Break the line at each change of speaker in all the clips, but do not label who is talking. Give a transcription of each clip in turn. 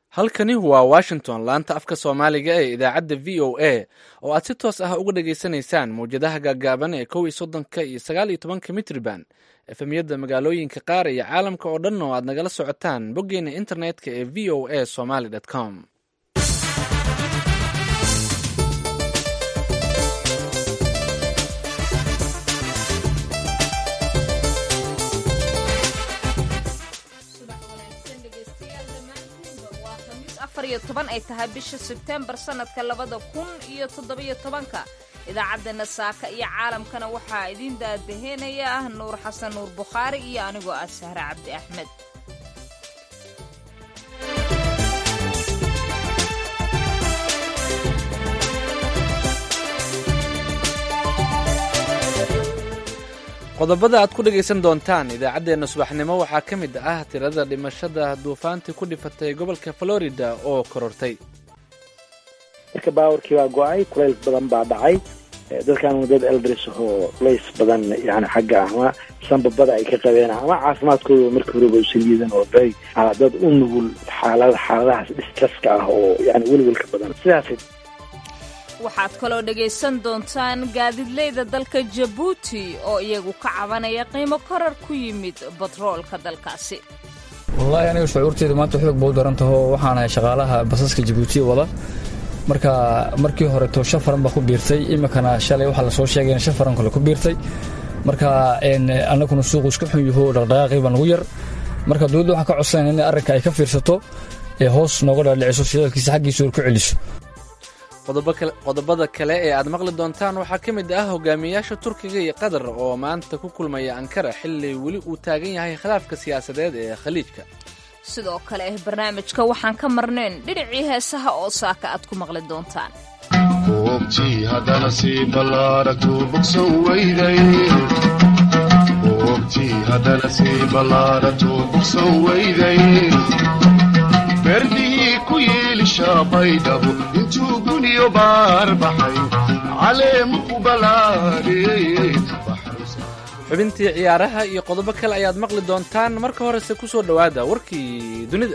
halkani waa washington, laanta afka soomaaliga ee idaacadda v o a oo aad si toos ah uga dhageysanaysaan mawjadaha gaagaaban ee 11 iyo 19 mitriban efemyada magaalooyinka qaar iyo caalamka oo dhan oo aad nagala socotaan boggeena internetka ee v o a somaly com.
ay tahay bisha Sebtembar sanadka 2017. Idaacadana saaka iyo caalamkana waxaa idin daadaheynaya Nuur Xasan Nuur Bukhari iyo anigoo ah Sahra Cabdi Axmed.
qodobada aad ku dhagaysan doontaan idaacaddeenna subaxnimo waxaa ka mid ah tirada dhimashada duufaantii ku dhifatay gobolka Florida oo korortay.
marka baawarkii baa go'ay, kulayl badan baa dhacay. dadkan dad eldris oo culays badan yani xagga ama sanbabada ay ka qabeen ama caafimaadkooda markii horeba u saliidan oo bay dad u nugul xaaladahaas stresska ah oo yani welwelka badan sidaas.
waxaad kaloo dhagaysan doontaan gaadiidleyda dalka Jabuuti oo iyagu ka cabanaya qiimo korar ku yimid batroolka dalkaasi.
wallahi aniga shucuurteedu maanta xoog buu darantaho waxaan ahay shaqaalaha basaska Jabuuti wada marka markii hore to shafaran ba ku biirtay imikana shalay waxa la soo sheegay in shafaran kale ku biirtay marka annaguna suuq isku xun yahay dhaqdhaqaaqii baan ugu yar marka dawladdu waxa ka codsan in arrinka ay ka fiirsato ee hoos nooga dhaliciso shidaalkiisa xaggiisa uu ku celiso.
qodobada kale ee aad maqli doontaan waxaa ka mid ah hogaamiyayaasha Turkiga iyo Qatar oo maanta ku kulmaya Ankara xilli weli uu taagan yahay khilaafka siyaasadeed ee khaliijka.
sidoo kale barnaamijka waxaan ka marnayn dhinacii heesaha oo saaka aad ku maqli doontaan.
Oogtii haddana sii ballaaragtu bogsan weyday. Oogtii haddana sii ballaaragtu bogsan weyday. berdihii ku yeelisha baydhabo intuu guniyo baar baxay caleemu ku balaariyey.
xubintii ciyaaraha iyo qodobo kale ayaad maqli doontaan. marka horese ku soo dhowaada warkii dunida.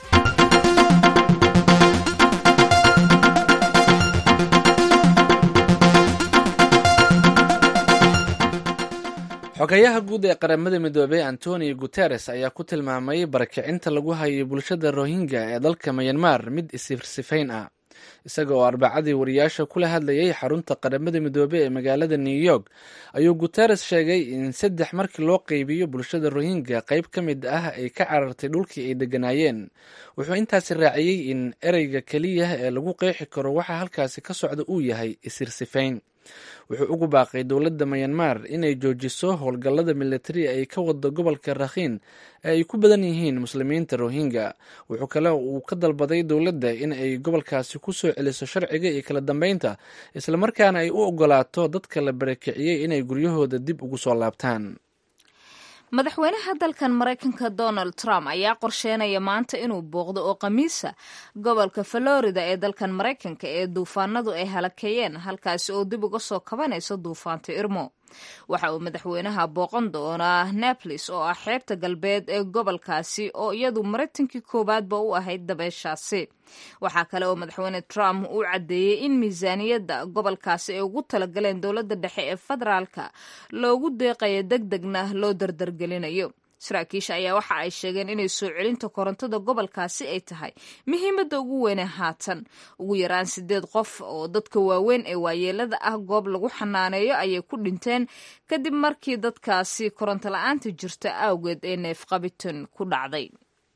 xogayaha guud ee qaramada midoobay Antonio Guterres ayaa ku tilmaamay barakicinta lagu hayo bulshada Rohingya ee dalka Myanmar mid isirsifayn ah. isaga oo arbacadii wariyaasha kula hadlayay xarunta qaramada midoobay ee magaalada New York ayuu Guterres sheegay in 3 markii loo qaybiyo bulshada Rohingya qayb ka mid ah ay ka carartay dhulkii ay deganaayeen. wuxuu intaasi raaciyay in ereyga kaliya ee lagu qeexi karo waxa halkaasi ka socda uu yahay isirsifayn. wuxuu ugu baaqay dowladda Myanmar inay joojiso howlgallada militari ay ka wado gobolka Rakhine ee ay ku badan yihiin muslimiinta Rohingya. wuxuu kale uu ka dalbaday dowladda in ay gobolkaasi ku soo celiso sharciga iyo kala dambeynta isla markaana ay u ogolaato dadka la barakiciyay inay guryahooda dib ugu soo laabtaan.
madaxweynaha dalkan Mareykanka Donald Trump ayaa qorsheynaya maanta inuu booqdo oo Khamiisa gobolka Florida ee dalkan Mareykanka ee duufaanadu ay halakeeyeen halkaasi oo dib uga soo kabanayso duufaanta Irma. waxa uu madaxweynaha booqan doonaa Naples oo ah xeebta galbeed ee gobolkaasi oo iyadu Mareykankii koobaadba u ahayd dabeeshaasi. waxaa kale oo madaxweyne Trump uu cadeeyay in miisaaniyadda gobolkaasi ay ugu talagaleen dowladda dhexe ee federaalka loogu deeqayo degdegna loo dardargelinayo. saraakiisha ayaa waxa ay sheegeen inay soo celinta korontada gobolkaasi ay tahay muhiimadda ugu weyn haatan. ugu yaraan 8 qof oo dadka waaweyn ee waayeelada ah goob lagu xanaaneeyo ayay ku dhinteen kadib markii dadkaasi koronto la'aanta jirta awgeed ee neefqabitan ku dhacday.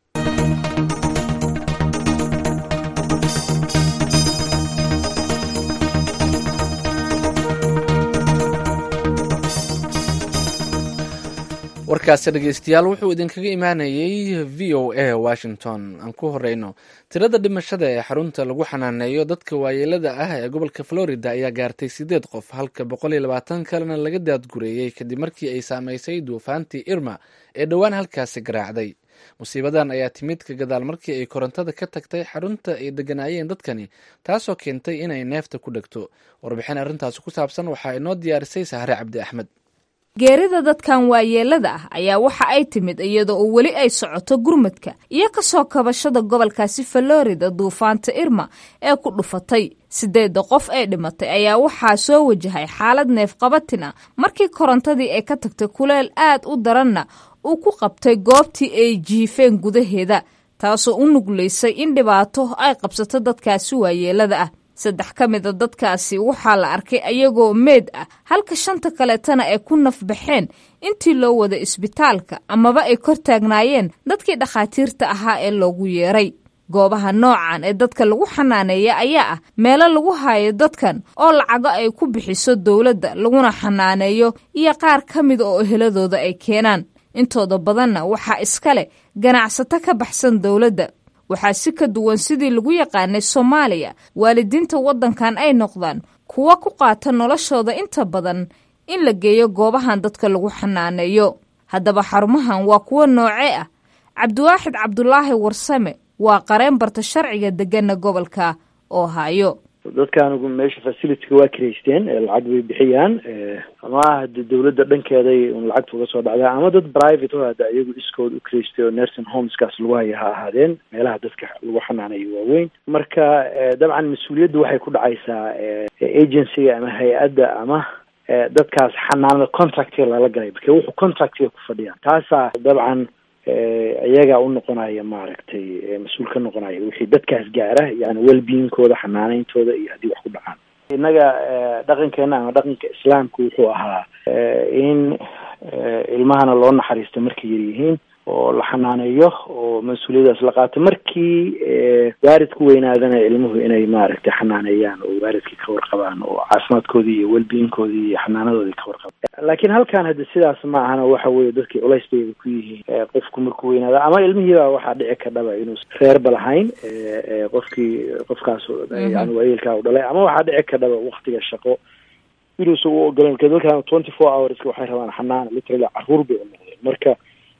warkaasi dhegeystayaal wuxuu idinkaga imaanayay v o a Washington. aan ku horeyno tirada dhimashada ee xarunta lagu xanaaneeyo dadka waayeelada ah ee gobolka Florida ayaa gaartay 8 qof halka 120 kalena laga daadgureeyay kadib markii ay saameysay duufaantii Irma ee dhowaan halkaasi garaacday. musiibadan ayaa timid ka gadaal markii ay korontada ka tagtay xarunta ay deganaayeen dadkani taasoo keentay inay neefta ku dhegto. warbixin arrintaasi ku saabsan waxaa inoo diyaarisay Sahre Cabdi Axmed.
geerida dadkan waayeelada ah ayaa waxa ay timid iyadoo oo weli ay socoto gurmadka iyo kasoo kabashada gobolkaasi Florida duufaanta Irma ee ku dhufatay 8 qof ee dhimatay ayaa waxaa soo wajahay xaalad neef qabatin ah markii korontadii ay ka tagtay kuleel aad u daranna uu ku qabtay goobtii ay jiifeen gudaheeda taasoo u nugleysay in dhibaato ay qabsato dadkaasi waayeelada ah 3 ka mid ah dadkaasi waxaa la arkay ayagoo meed ah halka 5 kaleetana ay ku nafbaxeen intii loo wada isbitaalka amaba ay kor taagnaayeen dadkii dhakhaatiirta ahaa ee loogu yeeray goobaha noocan ee dadka lagu xanaaneeya ayaa ah meelo lagu hayo dadkan oo lacago ay ku bixiso dawladda laguna xanaaneeyo iyo qaar ka mid oo eheladooda ay keenaan intooda badanna waxaa iskale ganacsato ka baxsan dawladda waxaa si ka duwan sidii lagu yaqaanay Soomaaliya waalidiinta wadankan ay noqdaan kuwa ku qaata noloshooda inta badan in la geeyo goobahan dadka lagu xanaaneeyo haddaba xarumahan waa kuwa noocee ah Cabdiwaaxid Cabdulaahi Warsame waa qareen barta sharciga degan gobolka Ohio
dadkan ugu meesha facility waa kireysteen lacag way bixiyaan ama dawladda dhankeeday lacagta uga soo dhacday ama dad private oo hada iyagu iskood u kireystay oo nursing homes kaas lagu ahaadeen meelaha dadka lagu xanaaneeyo waaweyn marka dabcan mas'uuliyaddu waxay ku dhacaysaa agency ama hay'adda ama dadkaas xanaanada contract la galay marka wuxuu contract ku fadhiyaan taasa dabcan iyaga u noqonaya maaragtay mas'uul ka noqonaya wixii dadkaas gaara yani well-being-kooda xanaanayntooda iyo haddii wax ku dhacaan innaga dhaqankeena ama dhaqanka islaamku wuxuu ahaa in ilmahana loo naxariisto markay yar yihiin oo la xanaaneeyo oo mas-uuliyadaas la qaato markii waalidku weynaadana ilmuhu inay maaragtay xanaaneeyaan oo waalidkii ka warqabaan oo caafimaadkoodii iyo well-being-koodii iyo xanaanadoodii ka warqabaan laakiin halkan hadda sidaas ma ahana waxa weeye dadkii culays bay ku yihiin qofku markuu weynaado ama ilmihiiba waxaa dhici kadhaba inuu reerba lahayn qofkaas yani waayeelkaa u dhalay ama waxaa dhici kadhaba waktiga shaqo inuusan u ogolan marka dadkan 24 hours waxay rabaan xanaan literally caruur bay u noqdeen marka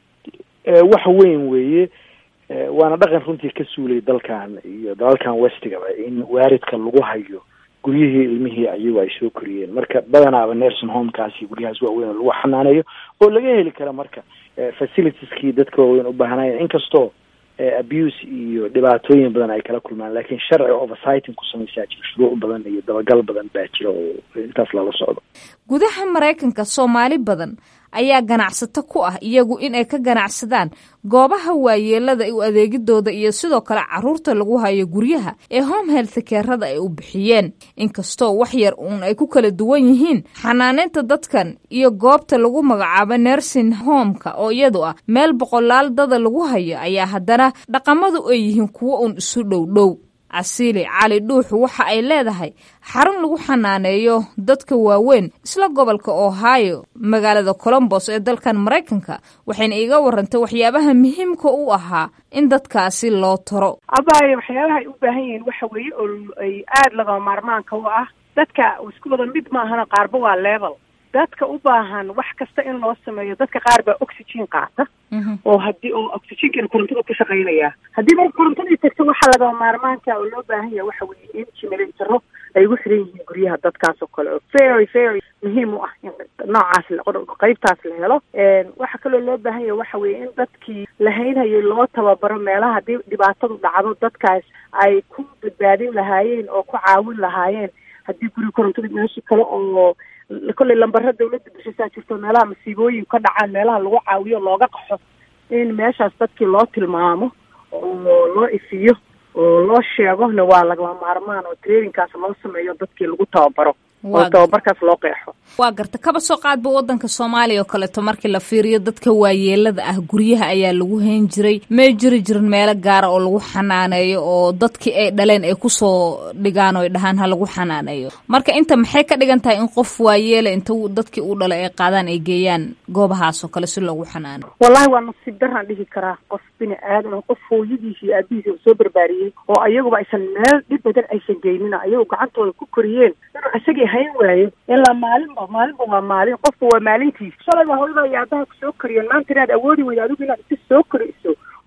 wax weyn weeye waana dhaqan runtii ka suulay dalkan iyo dalalkan westigaba in waalidka lagu hayo guryihii ilmihii ayagu ay soo koriyeen marka badanaaba nursing homekaasi guryahaas waaweyn lagu xanaaneeyo oo laga heli kara marka facilitieski dadka waaweyn u baahanaya inkastoo abuse iyo dhibaatooyin badan ay kala kulmaan laakiin sharci oversighting ku samaysaa jira shuruuc badan iyo dabagal badan baa jira oo intaas lala socdo
gudaha Mareykanka Soomaali badan ayaa ganacsato ku ah iyagu in ay ka ganacsadaan goobaha waayeelada u adeegidooda iyo sidoo kale caruurta lagu hayo guryaha ee home health care-rada ay u bixiyeen inkastoo wax yar uun ay ku kala duwan yihiin xanaaneynta dadkan iyo goobta lagu magacaabo nursing home-ka oo iyadu ah meel boqolaal dad lagu hayo ayaa haddana dhaqamadu ay yihiin kuwo uun isu dhow Asiili Cali Dhuux waxa ay leedahay xarun lagu xanaaneeyo dadka waaweyn isla gobolka Ohio magaalada Columbus ee dalkan Mareykanka waxayna iga warantay waxyaabaha muhiimka u ahaa in dadkaasi loo taro
abaayo waxyaabaha ay u baahan yihiin waxa weeye oo ay aad laga maarmaanka u ah dadka isku wada mid ma ahana qaarba waa level dadka u baahan wax kasta in loo sameeyo dadka qaar baa oxygen qaata oo haddii oo oxygen korontada ku shaqeynaya haddii marka korontada tagto waxa laga maarmaanka oo loo baahan yahay waxa weeye in generator ay ugu xiran yihiin guryaha dadkaas oo kale oo very muhiim u ah in noocaas qaybtaas la helo waxa kaloo loo baahan yahay waxa weeye in dadkii la haynayo loo tababaro meelaha haddii dhibaatadu dhacdo dadkaas ay ku badbaadin lahaayeen oo ku caawin lahaayeen haddii guri korontada meesha kale oo kolley lambarra dawladda bishisaa jirto meelaha masiibooyin ka dhacaan meelaha lagu caawiyo looga qaxo in meeshaas dadkii loo tilmaamo oo loo ifiyo oo loo sheegona waa lagama maarmaan oo traininkaas loo sameeyo dadkii lagu tababaro oo tababarkaas loo qeexo
waa garta kaba soo qaadba wadanka Soomaaliya oo kaleeto markii la fiiriyo dadka waayeelada ah guryaha ayaa lagu hayn jiray ma jiri jirin meelo gaar ah oo lagu xanaaneeyo oo dadkii ay dhaleen ay ku soo dhigaan oo ay dhahaan ha lagu xanaaneeyo marka inta maxay ka dhigan tahay in qof waayeela inta dadkii uu dhalay ay qaadaan ay geeyaan goobahaas oo kale si loogu xanaaneeyo
wallahi waa nasiib daraan dhihi karaa qof bini aadan qof hooyadiisa iyo aabihiisa soo barbaariyay oo ayaguba aysan meel dhib badan aysan geynin ayagu gacantooda ku koriyeen inuu isagii hayn waayo ilaa maalinba waa maalin qofku waa maalintiisa shalay waa hooyada iyo aabaha ku soo koriyeen maanta inaad awoodi weydo adigu inaad iska soo koriso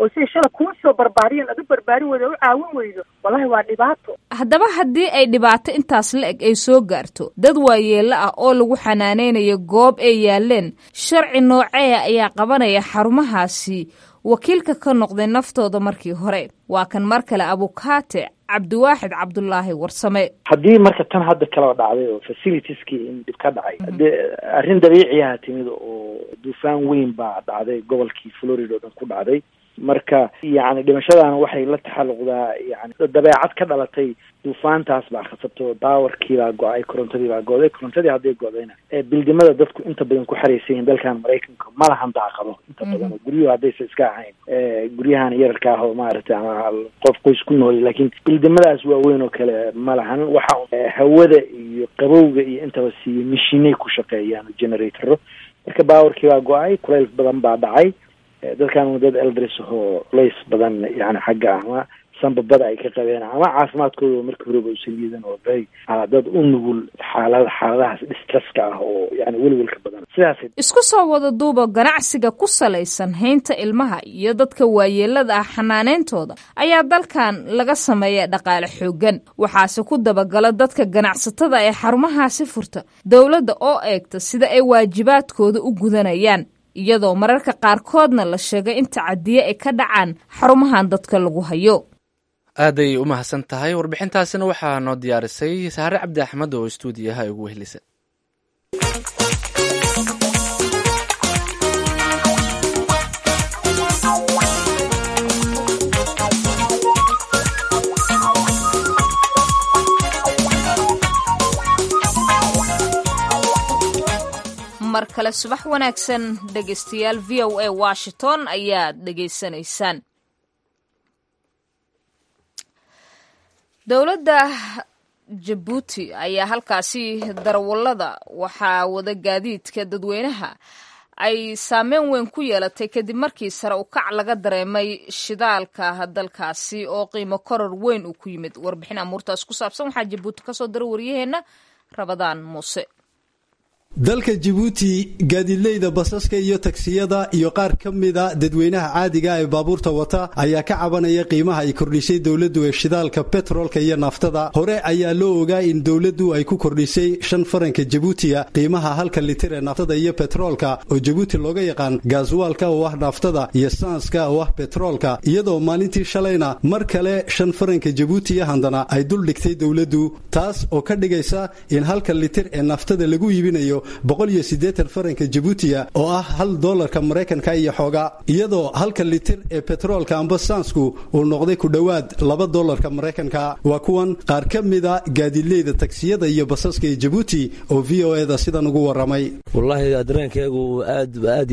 oo siday shala kuwa soo barbaariyeen aad u barbaarin weydo u caawin weydo wallahi waa dhibaato.
haddaba haddii ay dhibaato intaas la eg ay soo gaarto dad waayeelo ah oo lagu xanaaneynayo goob ay yaaleen, sharci noocee ayaa qabanaya xarumahaasi wakiilka ka noqday naftooda markii hore? waa kan mar kale abukaate cabdiwaaxid cabdulaahi warsame.
haddii marka tan hadda kaloo dhacday oo facilitieski in dhib ka dhacay dee arrin dabiiciyaha timid oo duufaan weyn baa dhacday gobolkii Florida oo dhan ku dhacday. marka yani dhimashadana waxay la taxalluqdaa yani dabeecad ka dhalatay duufaantaas baa khasabto, baawarkii baa go-ay, korontadii baa go'day. korontadii hadday go'dayna bildimada dadku inta badan ku xaraysan yihiin dalkan Maraykanka ma lahan daaqado inta badan oo guryuhu haddaysa iska ahayn guryahan yararka ah oo maaragtay ama qof qoys ku nool, laakiin bildimadaas waaweyn oo kale ma lahan. waxa hawada iyo qabowga iyo intaba siiyo mishiinay ku shaqeeyaan generatoro. marka baawarkii baa go-ay, kulayl badan baa dhacay. dadkan dad eldris oo lays badan yani xagga ama sanbabada ay ka qabeen ama caafimaadkooda markii horeba usan liidan oo bay dad u nugul xaaladahaas distresska ah oo yani welwelka badan. sidaas
isku soo wada duuba ganacsiga ku salaysan haynta ilmaha iyo dadka waayeelada ah xanaaneyntooda ayaa dalkan laga sameeya dhaqaale xoogan. waxaase ku dabagala dadka ganacsatada ee xarumahaasi furta dowladda oo eegta sida ay waajibaadkooda u gudanayaan, iyadoo mararka qaarkoodna la sheegay in tacadiye ay ka dhacaan xarumahan dadka lagu hayo.
aaday u mahadsan tahay. warbixintaasina waxaa noo diyaarisay Saare Cabdi Axmed oo istuudiyaha ugu wehelisa.
mar kale subax wanaagsan dhegaystayaal, VOA Washington ayaad dhegaysanaysaan. dowladda Jabuuti ayaa halkaasi darawallada waxaa wada gaadiidka dadweynaha ay saameyn weyn ku yeelatay kadib markii sare u kac laga dareemay shidaalka dalkaasi oo qiimo koror weyn uu ku yimid. warbixin amuurtaas ku saabsan waxaa Jabuuti ka soo diray waryaheena Rabadaan Muuse.
dalka Djibouti gaadiidleyda basaska iyo taksiyada iyo qaar ka mida dadweynaha caadiga ee baabuurta wata ayaa ka cabanaya qiimaha ay kordhisay dawladdu ee shidaalka petrolka iyo naftada. hore ayaa loo ogaa in dawladdu ay ku kordhisay 5 faranka Djiboutiya qiimaha halka litir ee naftada iyo petrolka oo Djibouti looga yaqaan gaaswaalka oo ah naftada iyo saanska oo ah petrolka, iyadoo maalintii shalayna mar kale 5 faranka Djiboutiya handana ay dul dhigtay dawladdu, taas oo ka dhigaysa in halka litir ee naftada lagu iibinayo 180 faranka Djiboutiya oo ah $1 Mareykanka iyo xooga, iyadoo halka litir ee petrolka amba saansku uu noqday ku dhawaad $2 Mareykanka. waa kuwan qaar ka mida gaadiidleyda taksiyada iyo basaska ee Djibouti oo VOA-da sidan ugu waramay.
wallahi dareenkaygu aad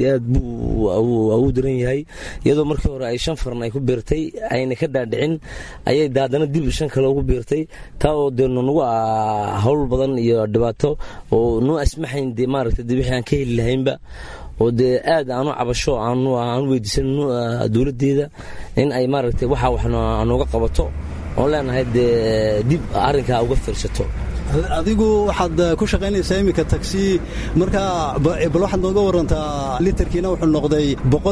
buu u daran yahay, iyadoo markii hore ay 5 faran ay ku beertay ayna ka dhaadhicin ayay daadana dib 5 kale ugu beertay, taa oo nagu hawl badan iyo dhibaato oo noo asmaxayn maaragtay wixii aan ka heli lahaynba, oo dee aad aanu cabasho aan weydiisan dawladdeeda in ay maaragtay wax nooga qabato oon leenahay dee dib arrinkaa uga fiirsato.
adigu waxaad ku shaqaynaysaa iminka taksi, marka bal waxaad nooga warantaa litarkiina wuxuu noqday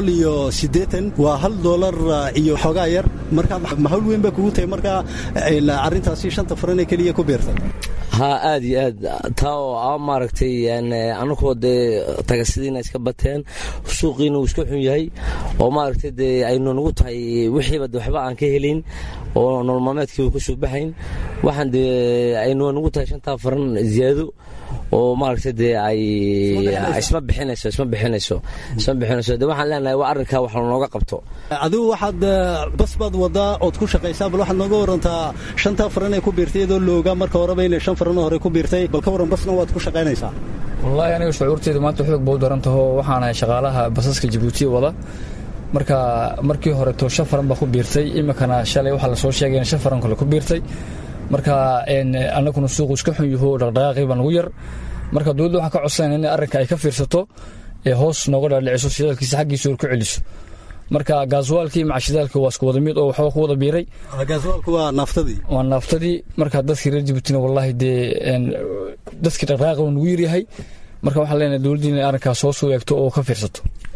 180, waa $1 iyo xoogaa yar, marka ma hawl weyn baa kugu tahay marka arrintaasi 5 faran ee keliya ku beertay?
haa aad iyo aad, taa oo maaragtay anagoo dee tagasidiina iska bateen, suuqiina uu iska xun yahay, oo maaragtay dee aynu nagu tahay wixiiba waxba aan ka helin oo nolol maalmeedkii ka soo baxayn, waxaan dee aynu nagu tahay 5 faran ziyaado oo maaragtay dee ay isma bixinayso dee waxaan leenahay waa arrinkaa wax nooga qabto.
adigu waxaad bas baad wadaa ood ku shaqaysaa, bal waxaad nooga warantaa 5 faran ee ku biirtay iyadoo looga marka horeba inay 5 faran hore ku biirtay, bal ka waran basna waad ku shaqaynaysaa?
wallahi aniga shucuurteyda maanta xoog buu daran tahay, waxaan shaqaalaha basaska Djibouti wada. marka markii hore 5 faran baa ku biirtay, imikana shalay waxa la soo sheegay in 5 faran kale ku biirtay. marka annaguna suuqu iska xun yahay, dhaqdhaqaaqii baan ugu yar. marka dawladdu waxaan ka codsanay in arrinka ay ka fiirsato ee hoos nooga dhaadhiciso shidaalkiisa xaggiisa ku celiso. marka gaaswaalkii maca shidaalka waa isku wada mid oo waxba ku wada biiray.
gaaswaalku waa naftadii. marka dadkii reer Djiboutina wallahi dee dadkii dhaqdhaqaaqa uu ugu yar yahay. marka waxaan leenahay dawladdu inay arrinkaas hoos u eegto oo ka fiirsato.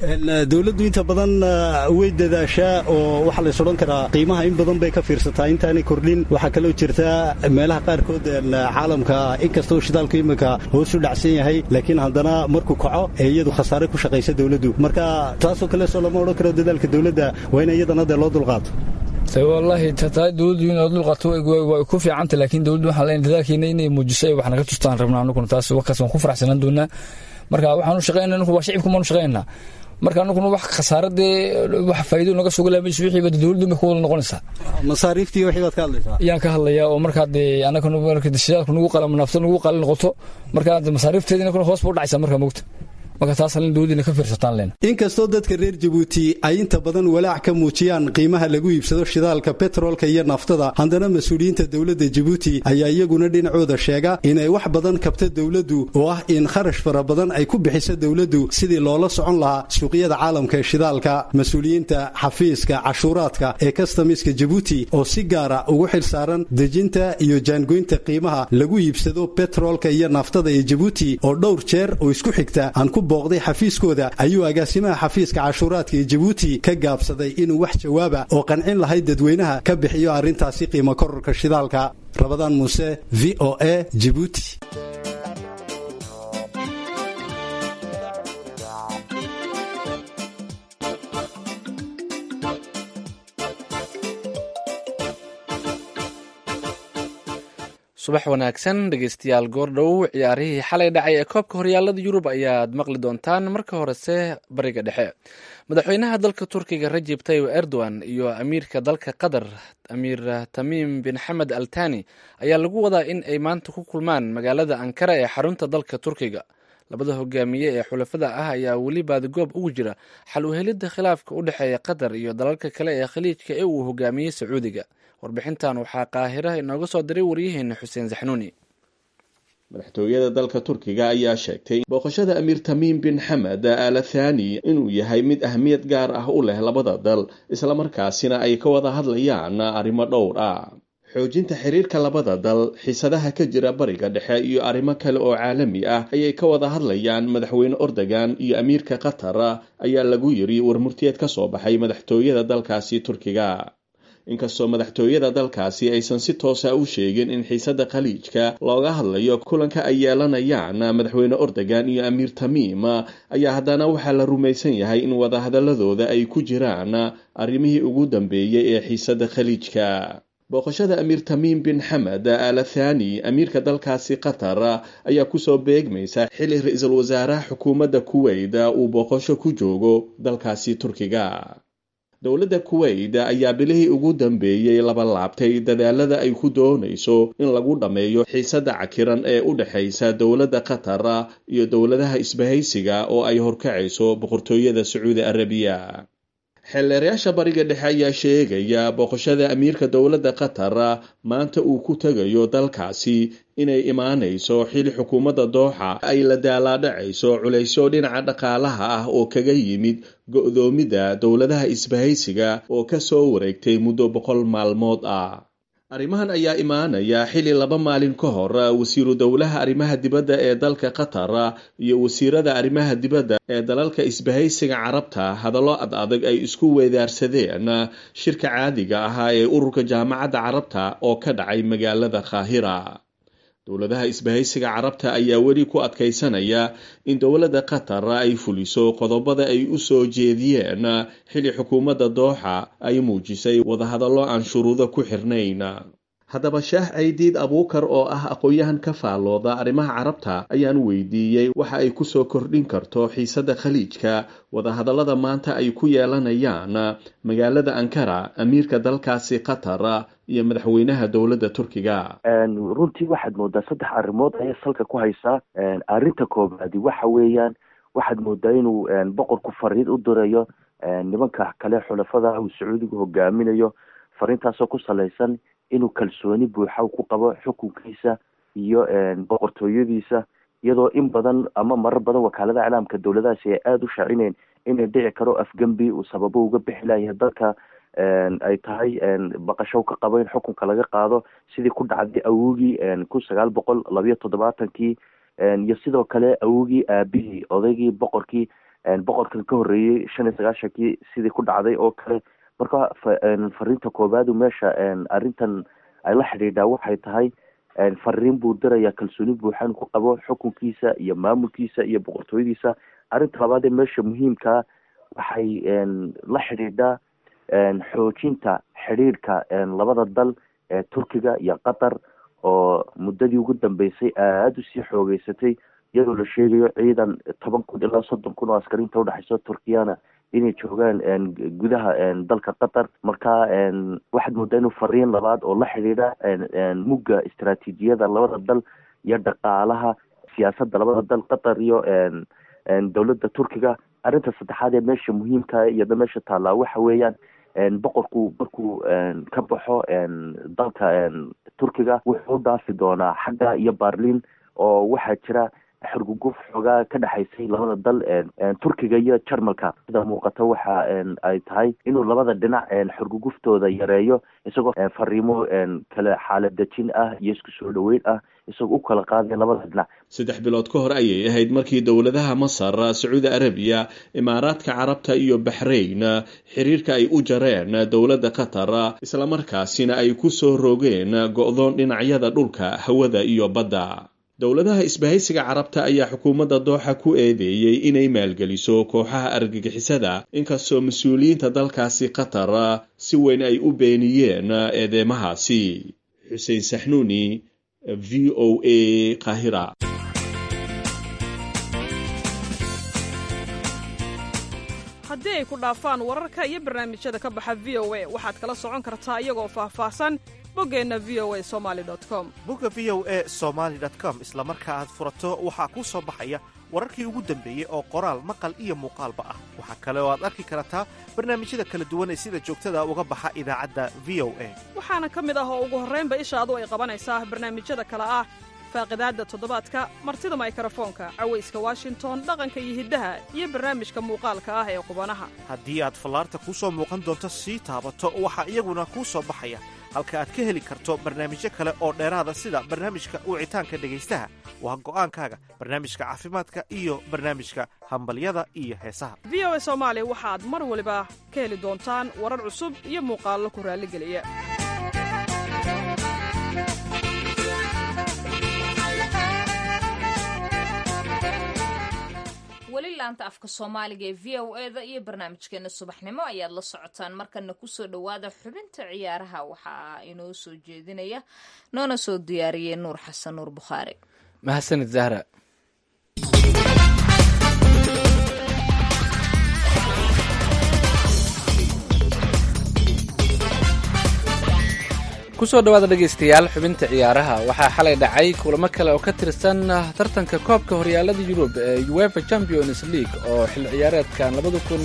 dawladdu inta badan way dadaashaa oo waxaa lays odhan karaa qiimaha in badan bay ka fiirsataa intaanay kordhin waxaa kaloo jirta meelaha qaarkood caalamka inkastoo shidaalku iminka hoos u dhacsan yahay laakiin haddana markuu kaco ee iyadu khasaare ku shaqaysa dawladdu marka taasoo kale soo lama odhan karo dadaalka dawladda waa in iyadana dee loo dulqaato
wallaahi tataa dawladdu inay dulqaato way ku fiicanta laakiin dawladdu waxaan leenahay dadaalkeena inay muujiso ay wax naga tustaan rabnaa anuguna taas wakaas waan ku faraxsanaan doonaa marka waxaan u shaqeynaa anagu waa shicibku maanu shaqeynaa marka anuguna wax khasaaradee wax faa'iido naga soo galaa meesha wixii bad dawladdu ma ku wada noqonaysaa
masaariiftii wixii baad ka hadlaysaa
yaan ka hadlayaa oo marka dee anaguna marka shidaalku nagu qalan nafta nagu qalan noqoto marka masaariifteedina kuna hoos buu dhacaysaa marka moogta marka taas halin dawladina ka fiirsataan leen
inkastoo dadka reer Djibouti ay inta badan walaac ka muujiyaan qiimaha lagu iibsado shidaalka petroolka iyo naftada haddana mas'uuliyiinta dawladda Djibouti ayaa iyaguna dhinacooda sheega inay wax badan kabta dawladdu oo ah in kharash fara badan ay ku bixiso dawladdu sidii loola socon lahaa suuqyada caalamka ee shidaalka mas'uuliyiinta xafiiska cashuuraadka ee customiska Djibouti oo si gaar ah ugu xil saaran dejinta iyo jaangoynta qiimaha lagu iibsado petroolka iyo naftada ee Djibouti oo dhowr jeer oo isku xigta aan ku booqday xafiiskooda ayuu agaasimaha xafiiska cashuuraadka ee Djibouti ka gaabsaday inuu wax jawaaba oo qancin lahayd dadweynaha ka bixiyo arrintaasi qiimo kororka shidaalka Rabadaan Muuse VOA Djibouti
subax wanaagsan dhegeystayaal goordhow ciyaarihii xalay dhacay ee koobka horyaalada Yurub ayaad maqli doontaan marka horese bariga dhexe madaxweynaha dalka Turkiga Recep Tayyip Erdogan iyo amiirka dalka Qatar Amir Tamim bin Hamad Al Thani ayaa lagu wadaa in ay maanta ku kulmaan magaalada Ankara ee xarunta dalka Turkiga labada hogaamiye ee xulafada ah ayaa weli baadgoob ugu jira xal u helidda khilaafka u dhexeeya Qatar iyo dalalka kale ee khaliijka ee uu hogaamiyey Sacuudiga warbixintan waxaa Qaahira inooga soo diray waryaheena Xuseen Zaxnuuni
madaxtooyada dalka Turkiga ayaa sheegtay booqashada Amir Tamim bin Hamad Al Thani inuu yahay mid ahmiyad gaar ah u leh labada dal isla markaasina ay ka wada hadlayaan arrimo dhowr ah xoojinta xiriirka labada dal xiisadaha ka jira bariga dhexe iyo arrimo kale oo caalami ah ayay ka wada hadlayaan madaxweyne Erdogan iyo amiirka Qatar ayaa lagu yiri warmurtiyeed ka soo baxay madaxtooyada dalkaasi Turkiga inkastoo madaxtooyada dalkaasi aysan si toos ah u sheegin in xiisada khaliijka looga hadlayo kulanka ay yeelanayaan madaxweyne Erdogan iyo Amir Tamim ayaa haddana waxaa la rumaysan yahay in wadahadaladooda ay ku jiraan arrimihii ugu dambeeyay ee xiisada khaliijka booqashada Amir Tamim bin Hamad Al Thani amiirka dalkaasi Qatar ayaa kusoo beegmaysa xili ra'iisul wasaaraha xukuumadda Kuwait uu booqasho ku joogo dalkaasi Turkiga dowladda Kuwait ayaa bilihii ugu dambeeyay laba laabtay dadaalada ay ku doonayso in lagu dhameeyo xiisada cakiran ee u dhaxaysa dowladda Qatar iyo dowladaha isbahaysiga oo ay horkacayso boqortooyada Sacuudi Arabiya xeelleerayaasha bariga dhexe ayaa sheegaya booqashada amiirka dowladda Qatar maanta uu ku tagayo dalkaasi inay imaanayso xili xukuumadda Dooxa ay la daalaadhacayso culaysyo dhinaca dhaqaalaha ah oo kaga yimid go'doomida dowladaha isbahaysiga oo ka soo wareegtay muddo 100 maalmood ah arrimahan ayaa imaanaya xili 2 maalin ka hor wasiiru dowlaha arrimaha dibadda ee dalka Qatar iyo wasiirada arrimaha dibadda ee dalalka isbahaysiga Carabta hadallo adag ay isku weedaarsadeen shirka caadiga ah ee ururka jaamacadda Carabta oo ka dhacay magaalada Qaahira dowladaha isbahaysiga Carabta ayaa weli ku adkaysanaya in dowladda Qatar ay fuliso qodobada ay u soo jeediyeen xili xukuumadda Dooxa ay muujisay wadahadallo aan shuruudo ku xirnayn haddaba Sheekh Aydiid Abuukar oo ah aqoonyahan ka faalooda arrimaha Carabta ayaan weydiiyey waxa ay ku soo kordhin karto xiisada khaliijka wadahadallada maanta ay ku yeelanayaan magaalada Ankara amiirka dalkaasi Qatar iyo madaxweynaha dowladda Turkiga
runtii waxaad moodaa 3 arrimood ay salka ku haysaa arrinta koobaad waxa weeyaan waxaad moodaa inuu boqorku fariid u dirayo nimanka kale xulafada uu Sacuudiga hogaaminayo fariintaasoo ku saleysan inuu kalsooni buuxa ku qabo xukunkiisa iyo boqortooyadiisa iyadoo in badan ama marar badan wakaalada caalamka dowladahaasi ay aada u shaacineen inay dhici karo afgembi uu sababo uga bixi lahayo dalka ay tahay baqasho ka qabo in xukunka laga qaado sidii ku dhacday awogii 1972 iyo sidoo kale awogii aabihii odaygii boqorkii boqorkan ka horreeyey 95 sidii ku dhacday oo kale. marka fariinta koobaadu meesha arrintan ay la xidhiidhaa waxay tahay fariin buu dirayaa kalsooni buuxan ku qabo xukunkiisa iyo maamulkiisa iyo boqortooyadiisa. arrinta labaad ee meesha muhiimkaa waxay la xidhiidhaa xoojinta xidhiidhka labada dal ee Turkiga iyo Qatar oo muddadii ugu dambeysay aad u sii xoogeysatay, iyadoo la sheegayo ciidan 10,000 ilaa 30,000 oo askariinta u dhaxayso Turkiyana inay joogaan gudaha dalka Qatar. marka waxaad moodaa inuu fariin labaad oo la xidhiidha mugga istaraatiijiyada labada dal iyo dhaqaalaha siyaasadda labada dal Qatar iyo dowladda Turkiga. arrinta saddexaad ee meesha muhiimka iyo meesha taallaa waxa weeyaan boqorku markuu ka baxo dalka Turkiga wuxuu dhaafi doonaa xagga iyo Berlin, oo waxaa jira xurguguf xoogaa ka dhaxaysay labada dal Turkiga iyo Jarmalka. sida muuqata waxa ay tahay inuu labada dhinac xurguguftooda yareeyo, isagoo fariimo kala xaalad dejin ah iyo isku soo dhaweyn ah isagoo u kala qaaday labada dhinac.
3 bilood ka hor ayay ahayd markii dowladaha Masar, Sacuudi Arabiya, Imaaraadka Carabta iyo Bahrain xiriirka ay u jareen dowladda Qatar, isla markaasina ay ku soo rogeen go'doon dhinacyada dhulka, hawada iyo badda. dowladaha isbahaysiga Carabta ayaa xukuumadda Dooxa ku eedeeyay inay maalgeliso kooxaha argagixisada, inkastoo mas'uuliyiinta dalkaasi Qatar si weyn ay u beeniyeen eedeymahaasi. Xuseen Saxnuuni, VOA, Qaahira.
haddii ay ku dhaafaan wararka iyo barnaamijyada ka baxa VOA waxaad kala socon kartaa iyagoo faahfaahsan boggeenna voasomali.com.
bogga voasomali.com isla marka aad furato waxaa kuu soo baxaya wararkii ugu dambeeyey oo qoraal, maqal iyo muuqaalba ah. waxaa kale oo aad arki kartaa barnaamijyada kala duwan ee sida joogtada uga baxa idaacadda VOA.
waxaana ka mid ah oo ugu horraynba ishaadu ay qabanaysaa barnaamijyada kale ah faaqidaadda toddobaadka, martida mikrofoonka, cawayska Washington, dhaqanka iyo hiddaha, iyo barnaamijka muuqaalka ah ee qubanaha.
haddii aad fallaarta kuu soo muuqan doonto sii taabato waxaa iyaguna kuu soo baxaya halka aad ka heli karto barnaamijyo kale oo dheeraada sida barnaamijka wicitaanka dhegaystaha. waa go'aankaaga barnaamijka caafimaadka iyo barnaamijka hambalyada iyo heesaha.
VOA Soomaali waxaad mar waliba ka heli doontaan warar cusub iyo muuqaallo ku raalligeliya.
weli laanta afka soomaaliga ee VOA-da iyo barnaamijkeena subaxnimo ayaad la socotaan. markana kusoo dhowaada xubinta ciyaaraha waxaa inoo soo jeedinaya noona soo diyaariyey nuur xasan nuur bukhaari.
mahadsanid Zahra. kusoo dhawaada dhegaystayaal xubinta ciyaaraha. waxaa xalay dhacay kulamo kale oo ka tirsan tartanka koobka horyaalada Yurub ee UEFA Champions League oo xil ciyaareedkan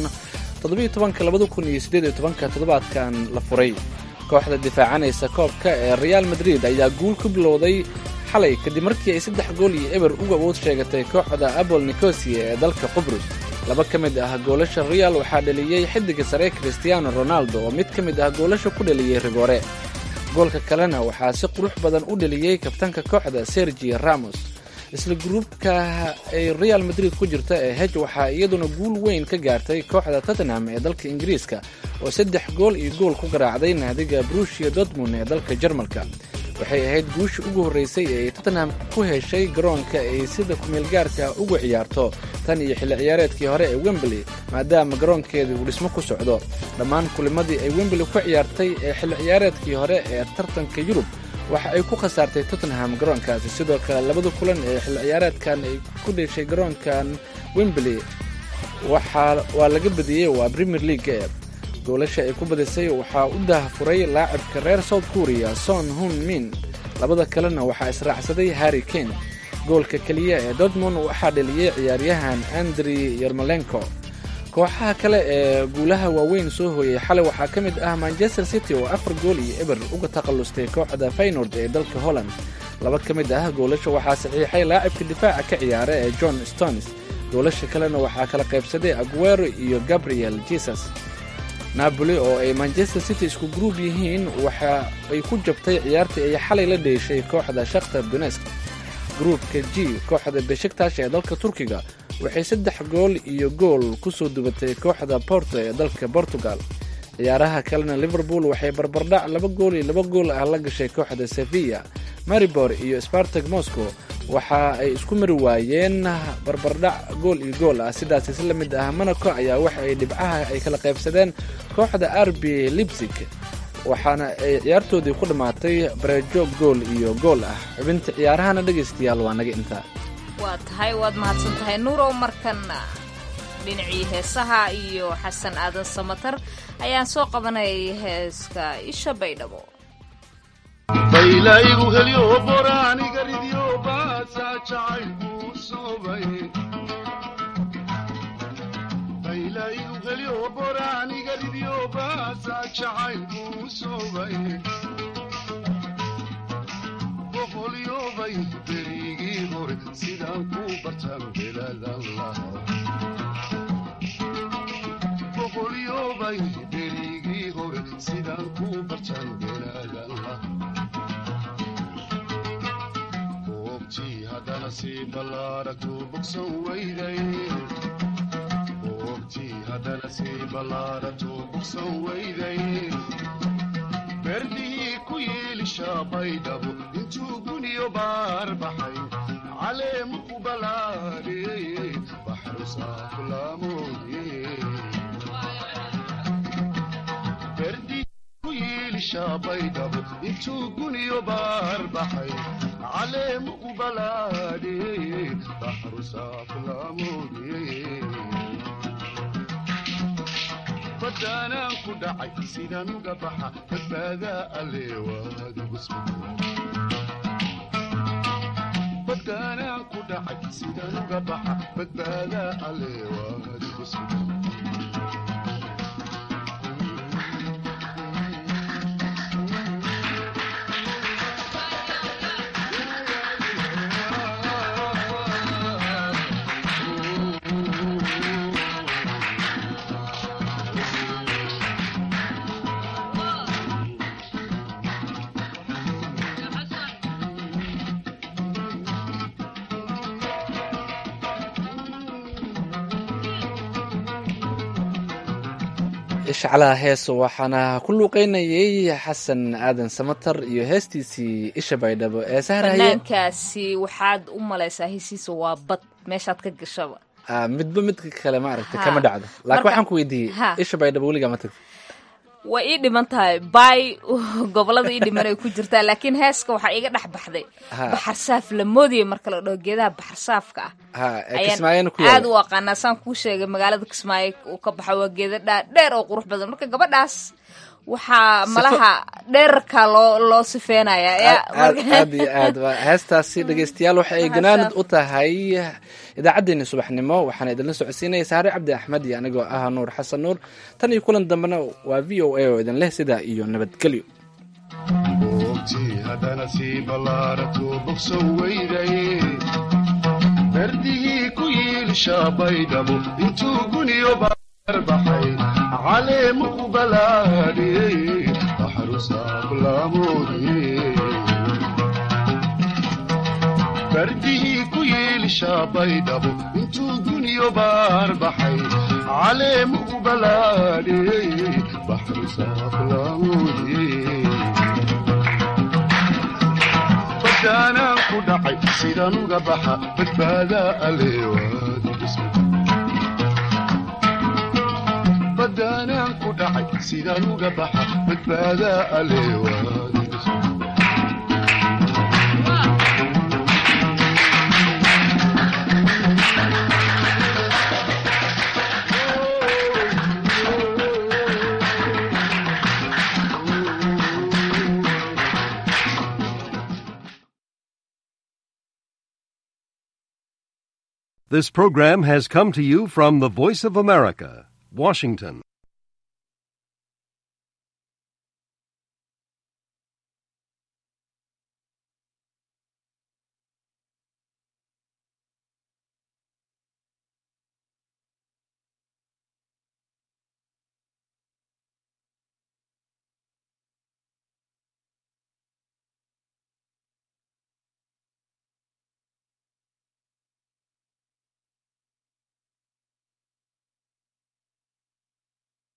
2017-2018 toddobaadkan la furay. kooxda difaacanaysa koobka ee Real Madrid ayaa guul ku bilowday xalay kadib markii ay 3 gool iyo eber uga awood sheegatay kooxda Apol Nicosia ee dalka Qubrus. laba ka mid ah goolasha Real waxaa dhaliyay xiddiga sare Cristiano Ronaldo oo mid ka mid ah goolasha ku dhaliyay rigore. goolka kalena waxaa si qurux badan u dhaliyey kabtanka kooxda Sergio Ramos. isla gruubka ay Real Madrid ku jirta ee H waxaa iyaduna guul weyn ka gaartay kooxda Tottenham ee dalka Ingiriiska oo 3 gool iyo gool ku garaacday naadiga Borussia Dortmund ee dalka Jarmalka. waxay ahayd guushii ugu horreysay ee ay Tottenham ku heshay garoonka ay sida kumeelgaarka uga ciyaarto tan iyo xilli ciyaareedkii hore ee Wembley, maadaama garoonkeedu uu dhismo ku socdo. dhammaan kulimadii ay Wembley ku ciyaartay ee xilli ciyaareedkii hore ee tartanka Yurub waxa ay ku khasaartay Tottenham garoonkaasi. sidoo kale labada kulan ee xilli ciyaareedkan ay ku dhashay garoonkan Wembley waa laga badiyey waa Premier League. goolasha ay ku badisay waxaa u daahfuray laacibka reer South Korea Son Heung-min. labada kalena waxaa israacsaday Harry Kane. goolka keliya ee Dortmund waxaa dhaliyey ciyaaryahan Andriy Yarmolenko. kooxaha kale ee guulaha waaweyn soo hooyay xalay waxaa ka mid ah Manchester City oo 4 gool iyo eber uga taqallustay kooxda Feyenoord ee dalka Holland. laba ka mid ah goolasha waxaa saxiixay laacibka difaaca ka ciyaara ee John Stones. goolasha kalena waxaa kala qaybsaday Aguero iyo Gabriel Jesus. Napoli oo ay Manchester City isku group yihiin waxa ay ku jabtay ciyaartii ay xalay la dheeshay kooxda Shakhtar Donetsk. gruupka G kooxda Besiktas ee dalka Turkiga waxay 3 gool iyo gool kusoo dubatay kooxda Porto ee dalka Portugal. ciyaaraha kalena Liverpool waxay barbardhac 2 gool iyo 2 gool ah la gashay kooxda Sevilla. Maribor iyo Spartak Moscow waxa ay isku mari waayeen barbardhac gool iyo gool ah. sidaas isla mid ah Monaco ayaa waxa ay dhibcaha ay kala qaybsadeen kooxda RB Leipzig, waxaana ay ciyaartoodii ku dhamaatay bareejo gool iyo gool ah. xubinta ciyaarahana dhageystayaal waa naga intaa.
waa tahay waad mahadsan tahay nuurow. markana dhinacii heesaha iyo xasan aadan samatar ayaan soo qabanayay heeska Isha Baydhabo.
baylaygu helyo boraaniga ridyo baasa jacaylku soobay baylaygu helyo boraaniga ridyo baasa jacaylku soobay boqolyobay berigii hore sidaan ku bartaan belaadan lahaa boqolyobay berigii hore sidaan ku bartaan belaadan lahaa haddana sii ballaaragtu bogsan weyday oogtii haddana sii ballaaragtu bogsan weyday berdihii ku yeelisha baydhabo intuu guniyo baar baxay caleemu ku balaadhiyey baxru saafulaamoodiyey berdihii ku yeelisha baydhabo intuu guniyo baar baxay caleemu ku balaadhiyey baxru saafulaamoodiyey badaanaan ku dhacay sidaan uga baxa badbaadaa alle waadigu badaanaan ku dhacay sidaan uga baxa badbaadaa alle waadigu
ishcalaha hees waxaana ku luuqeynayay xasan aadan samatar iyo heestiisii Isha Baydhabo ee sahraya.
fanaankaasi waxaad u malaysaa hesiisa waa bad meeshaad ka gashaba.
midba midka kale ma aragtay kama dhacdo. laakiin waxaan ku weydiiyey Isha Baydhabo weligaa ma tagtay?
way ii dhiman tahay bay gobolada ii dhiman ay ku jirtaa, laakiin heeska waxaa iga dhex baxday baxar saaf la moodiyay marka la dhaho geedaha baxar saafka
Kismaayo ku
aad u aqaanaa saan kuu sheegay magaalada Kismaayo uu ka baxo waa geeda dheer oo qurux badan. marka gabadhaas waxaa malaha dheerka loo sifeenaya
aad iyo aad. heestaasi dhegeystayaal waxa ay ganaanad u tahay idaacaddeenna subaxnimo. waxaana idinla socodsiinaya Saare Cabdi Axmed iyo anigoo ah Nuur Xasan Nuur. tan iyo kulan dambena waa VOA oo idin leh sidaa iyo nabadgelyo.
oogtii haddana sii ballaaragtu bogsan weyday berdihii ku yiilisha baydhabo intuu guniyo baar baxay caleemu ku balaadhiyey baxru saafulaamoodiyey berdihii ku yiilisha baydhabo intuu guniyo baar baxay caleemu ku balaadhiyey baxru saafulaamoodiyey badaanaan ku dhacay sidaan uga baxa badbaadaa alle waadigu badaanaan ku dhacay sidaan uga baxa badbaadaa alle waadigu
This program has come to you from the Voice of America, Washington.